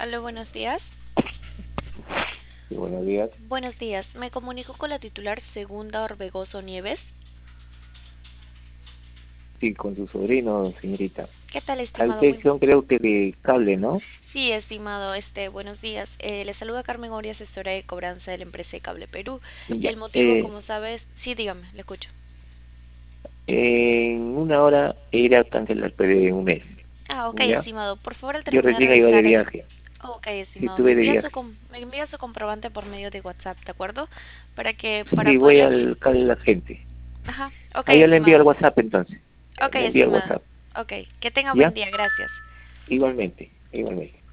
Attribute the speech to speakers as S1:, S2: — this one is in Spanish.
S1: Aló, buenos días.
S2: Sí, buenos días.
S1: Buenos días. Me comunico con la titular Segunda Orbegoso Nieves.
S2: Sí, con su sobrino, señorita.
S1: ¿Qué tal,
S2: A
S1: estimado?
S2: ustedes son, creo que de cable, ¿no?
S1: Sí, estimado, buenos días. Le saluda Carmen Oria, asesora de cobranza de la empresa de Cable Perú. Y
S2: Ya.
S1: el motivo, como sabes, sí, dígame, le escucho.
S2: En una hora iré a cancelar de un mes.
S1: Ah, ok,
S2: ¿Ya?
S1: estimado. Por favor, al
S2: Yo
S1: terminar de
S2: recién iba de
S1: realizar esto.
S2: viaje.
S1: Ok,
S2: Sí,
S1: estimado,
S2: estuve de viaje.
S1: me envía su comprobante por medio de WhatsApp, ¿de acuerdo? Para
S2: Sí, voy
S1: poderle...
S2: al cable de la gente.
S1: Ajá, ok,
S2: Ahí yo le envío al
S1: estimado.
S2: WhatsApp entonces.
S1: Ok,
S2: Le envío al
S1: estimado.
S2: WhatsApp.
S1: Ok, que tenga buen
S2: ¿Ya?
S1: día, gracias.
S2: Igualmente, igualmente.